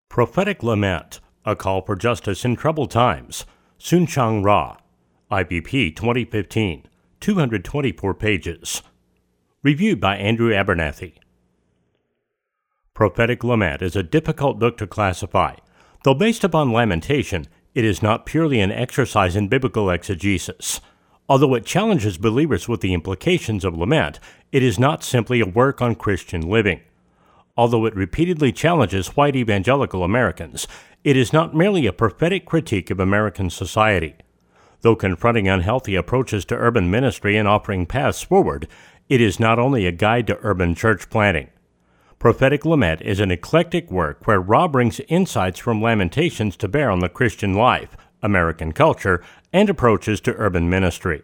Prophetic Lament, A Call for Justice in Troubled Times, Soong-Chan Rah, IBP 2015, 224 pages. Reviewed by Andrew Abernathy. Prophetic Lament is a difficult book to classify. Though based upon lamentation, it is not purely an exercise in biblical exegesis. Although it challenges believers with the implications of lament, it is not simply a work on Christian living. Although it repeatedly challenges white evangelical Americans, it is not merely a prophetic critique of American society. Though confronting unhealthy approaches to urban ministry and offering paths forward, it is not only a guide to urban church planting. Prophetic Lament is an eclectic work where Rah brings insights from Lamentations to bear on the Christian life, American culture, and approaches to urban ministry.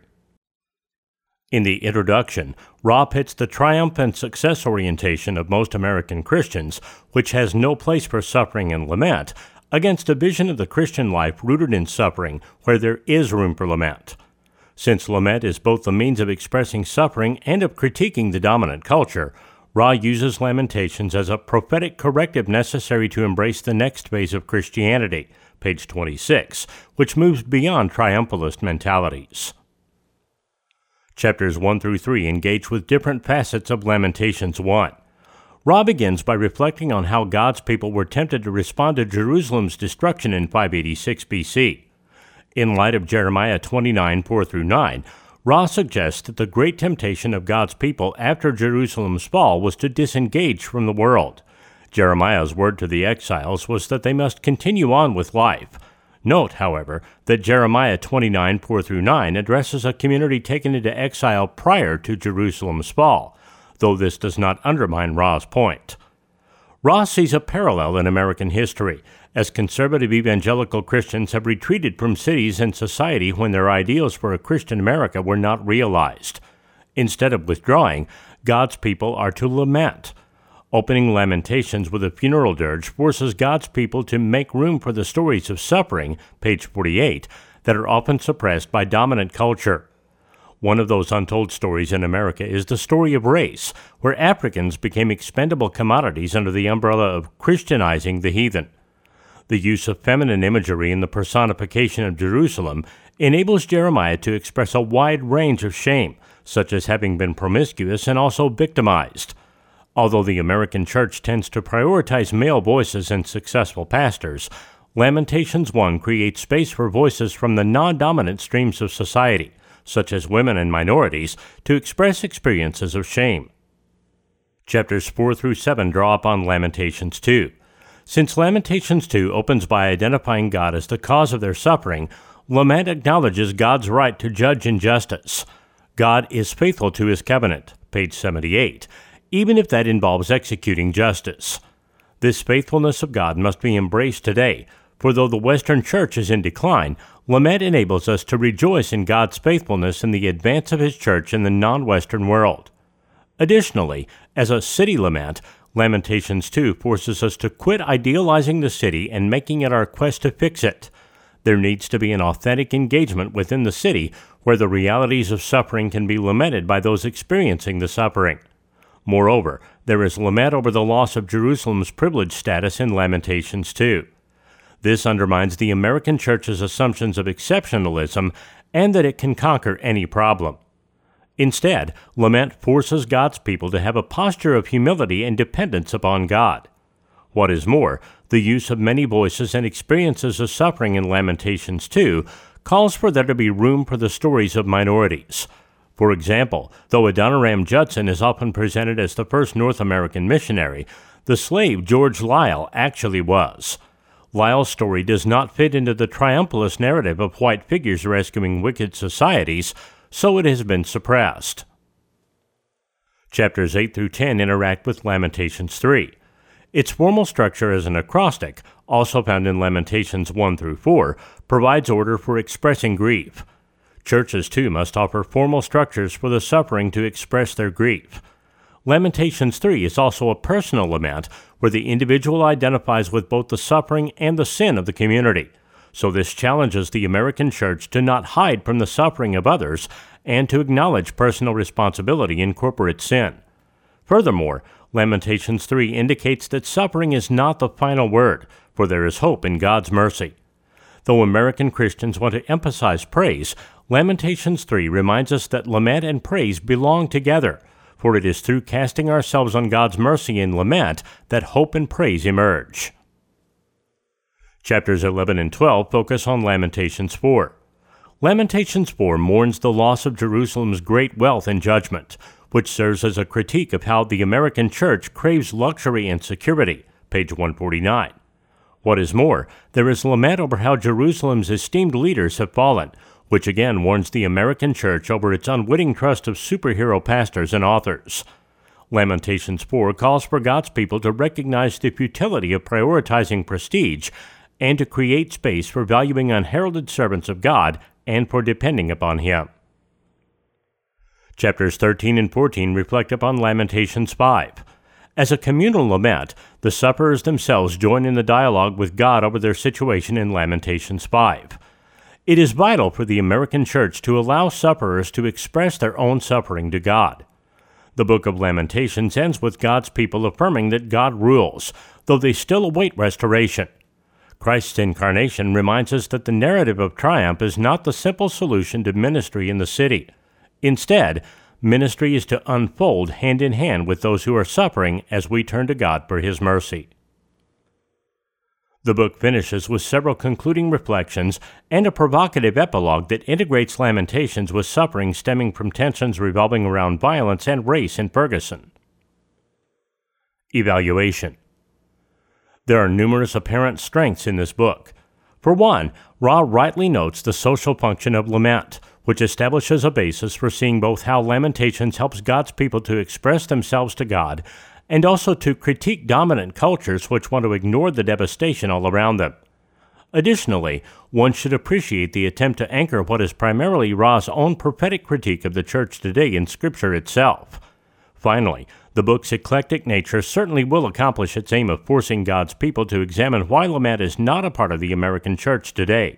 In the introduction, Rah pits the triumph and success orientation of most American Christians, which has no place for suffering and lament, against a vision of the Christian life rooted in suffering, where there is room for lament. Since lament is both the means of expressing suffering and of critiquing the dominant culture, Rah uses Lamentations as a prophetic corrective necessary to embrace the next phase of Christianity, page 26, which moves beyond triumphalist mentalities. Chapters 1 through 3 engage with different facets of Lamentations 1. Rah begins by reflecting on how God's people were tempted to respond to Jerusalem's destruction in 586 BC. In light of Jeremiah 29, 4 through 9, Rah suggests that the great temptation of God's people after Jerusalem's fall was to disengage from the world. Jeremiah's word to the exiles was that they must continue on with life. Note, however, that Jeremiah 29, 4 through 9 addresses a community taken into exile prior to Jerusalem's fall, though this does not undermine Rah's point. Rah sees a parallel in American history, as conservative evangelical Christians have retreated from cities and society when their ideals for a Christian America were not realized. Instead of withdrawing, God's people are to lament. Opening Lamentations with a funeral dirge forces God's people to make room for the stories of suffering, page 48, that are often suppressed by dominant culture. One of those untold stories in America is the story of race, where Africans became expendable commodities under the umbrella of Christianizing the heathen. The use of feminine imagery in the personification of Jerusalem enables Jeremiah to express a wide range of shame, such as having been promiscuous and also victimized. Although the American church tends to prioritize male voices and successful pastors, Lamentations 1 creates space for voices from the non-dominant streams of society, such as women and minorities, to express experiences of shame. Chapters 4 through 7 draw upon Lamentations 2. Since Lamentations 2 opens by identifying God as the cause of their suffering, Lament acknowledges God's right to judge injustice. God is faithful to his covenant, page 78, even if that involves executing justice. This faithfulness of God must be embraced today, for though the Western Church is in decline, Lament enables us to rejoice in God's faithfulness in the advance of his church in the non-Western world. Additionally, as a city lament, Lamentations 2 forces us to quit idealizing the city and making it our quest to fix it. There needs to be an authentic engagement within the city where the realities of suffering can be lamented by those experiencing the suffering. Moreover, there is lament over the loss of Jerusalem's privileged status in Lamentations 2. This undermines the American church's assumptions of exceptionalism and that it can conquer any problem. Instead, lament forces God's people to have a posture of humility and dependence upon God. What is more, the use of many voices and experiences of suffering in Lamentations 2 calls for there to be room for the stories of minorities. For example, though Adoniram Judson is often presented as the first North American missionary, the slave George Liele actually was. Lie's story does not fit into the triumphalist narrative of white figures rescuing wicked societies, so it has been suppressed. Chapters 8 through 10 interact with Lamentations 3. Its formal structure as an acrostic, also found in Lamentations 1 through 4, provides order for expressing grief. Churches, too, must offer formal structures for the suffering to express their grief. Lamentations 3 is also a personal lament where the individual identifies with both the suffering and the sin of the community. So this challenges the American church to not hide from the suffering of others and to acknowledge personal responsibility in corporate sin. Furthermore, Lamentations 3 indicates that suffering is not the final word, for there is hope in God's mercy. Though American Christians want to emphasize praise, Lamentations 3 reminds us that lament and praise belong together, for it is through casting ourselves on God's mercy in lament that hope and praise emerge. Chapters 11 and 12 focus on Lamentations 4. Lamentations 4 mourns the loss of Jerusalem's great wealth and judgment, which serves as a critique of how the American church craves luxury and security, page 149. What is more, there is lament over how Jerusalem's esteemed leaders have fallen, which again warns the American church over its unwitting trust of superhero pastors and authors. Lamentations 4 calls for God's people to recognize the futility of prioritizing prestige and to create space for valuing unheralded servants of God and for depending upon Him. Chapters 13 and 14 reflect upon Lamentations 5. As a communal lament, the sufferers themselves join in the dialogue with God over their situation in Lamentations 5. It is vital for the American church to allow sufferers to express their own suffering to God. The book of Lamentations ends with God's people affirming that God rules, though they still await restoration. Christ's incarnation reminds us that the narrative of triumph is not the simple solution to ministry in the city. Instead, ministry is to unfold hand in hand with those who are suffering as we turn to God for His mercy. The book finishes with several concluding reflections and a provocative epilogue that integrates Lamentations with suffering stemming from tensions revolving around violence and race in Ferguson. Evaluation. There are numerous apparent strengths in this book. For one, Ra rightly notes the social function of lament, which establishes a basis for seeing both how Lamentations helps God's people to express themselves to God and also to critique dominant cultures which want to ignore the devastation all around them. Additionally, one should appreciate the attempt to anchor what is primarily Ra's own prophetic critique of the church today in Scripture itself. Finally, the book's eclectic nature certainly will accomplish its aim of forcing God's people to examine why lament is not a part of the American church today.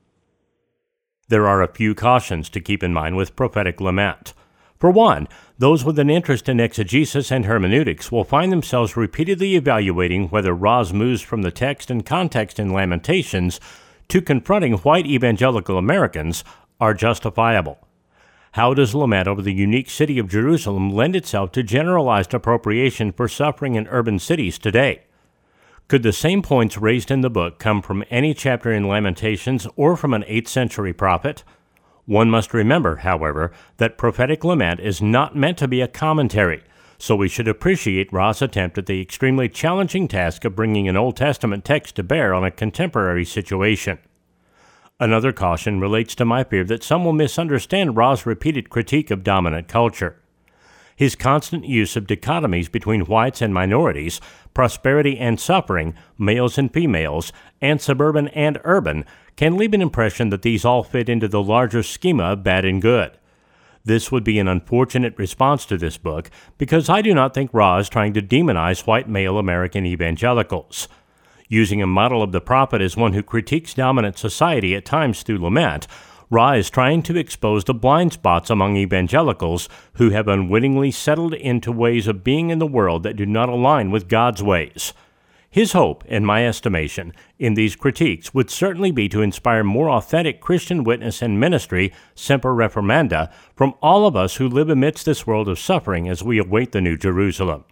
There are a few cautions to keep in mind with prophetic lament. For one, those with an interest in exegesis and hermeneutics will find themselves repeatedly evaluating whether Ra's moves from the text and context in Lamentations to confronting white evangelical Americans are justifiable. How does lament over the unique city of Jerusalem lend itself to generalized appropriation for suffering in urban cities today? Could the same points raised in the book come from any chapter in Lamentations or from an 8th century prophet? One must remember, however, that prophetic lament is not meant to be a commentary, so we should appreciate Ra's attempt at the extremely challenging task of bringing an Old Testament text to bear on a contemporary situation. Another caution relates to my fear that some will misunderstand Ra's repeated critique of dominant culture. His constant use of dichotomies between whites and minorities, prosperity and suffering, males and females, and suburban and urban can leave an impression that these all fit into the larger schema of bad and good. This would be an unfortunate response to this book because I do not think Ra is trying to demonize white male American evangelicals. Using a model of the prophet as one who critiques dominant society at times through lament, Ra is trying to expose the blind spots among evangelicals who have unwittingly settled into ways of being in the world that do not align with God's ways. His hope, in my estimation, in these critiques would certainly be to inspire more authentic Christian witness and ministry, semper reformanda, from all of us who live amidst this world of suffering as we await the New Jerusalem.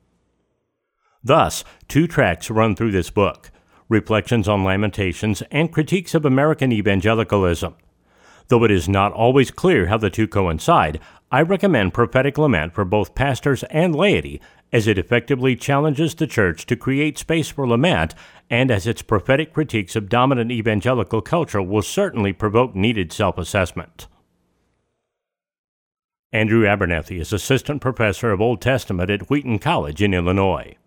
Thus, 2 tracks run through this book: Reflections on Lamentations and Critiques of American Evangelicalism. Though it is not always clear how the two coincide, I recommend prophetic lament for both pastors and laity, as it effectively challenges the church to create space for lament, and as its prophetic critiques of dominant evangelical culture will certainly provoke needed self-assessment. Andrew Abernethy is Assistant Professor of Old Testament at Wheaton College in Illinois.